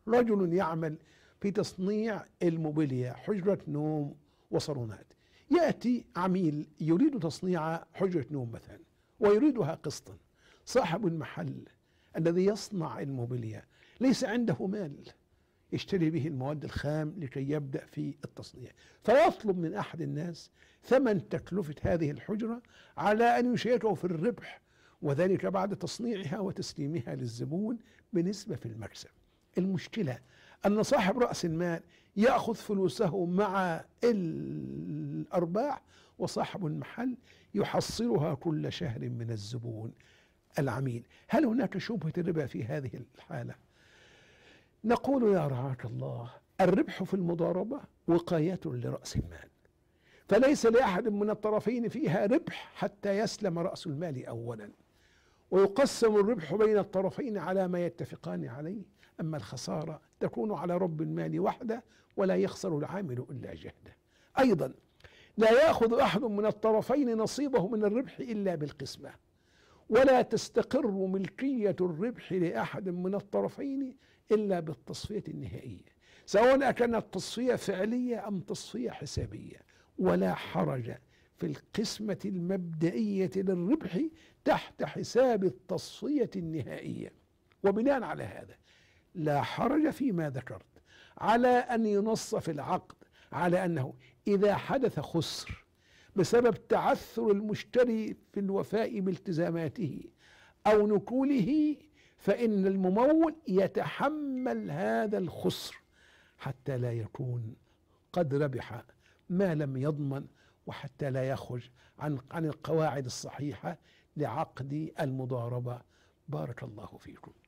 رجل يعمل في تصنيع الموبيليا، حجرة نوم وصالونات، يأتي عميل يريد تصنيع حجرة نوم مثلا ويريدها قسطا. صاحب المحل الذي يصنع الموبيليا ليس عنده مال يشتري به المواد الخام لكي يبدأ في التصنيع، فيطلب من أحد الناس ثمن تكلفة هذه الحجرة على أن يشاركه في الربح، وذلك بعد تصنيعها وتسليمها للزبون بنسبة في المكسب. المشكلة أن صاحب رأس المال يأخذ فلوسه مع الأرباح، وصاحب المحل يحصلها كل شهر من الزبون العميل. هل هناك شبهة الربا في هذه الحالة؟ نقول يا رعاك الله، الربح في المضاربة وقاية لرأس المال، فليس لأحد من الطرفين فيها ربح حتى يسلم رأس المال أولا، ويقسم الربح بين الطرفين على ما يتفقان عليه، أما الخسارة تكون على رب المال وحده ولا يخسر العامل إلا جهده. أيضا لا يأخذ أحد من الطرفين نصيبه من الربح إلا بالقسمة، ولا تستقر ملكية الربح لأحد من الطرفين إلا بالتصفية النهائية، سواء كانت تصفية فعلية أم تصفية حسابية. ولا حرج في القسمة المبدئية للربح تحت حساب التصفية النهائية. وبناء على هذا لا حرج فيما ذكرت على أن ينص في العقد على أنه إذا حدث خسر بسبب تعثر المشتري في الوفاء بالتزاماته أو نكوله، فإن الممول يتحمل هذا الخسر حتى لا يكون قد ربح ما لم يضمن، وحتى لا يخرج عن القواعد الصحيحة لعقد المضاربة. بارك الله فيكم.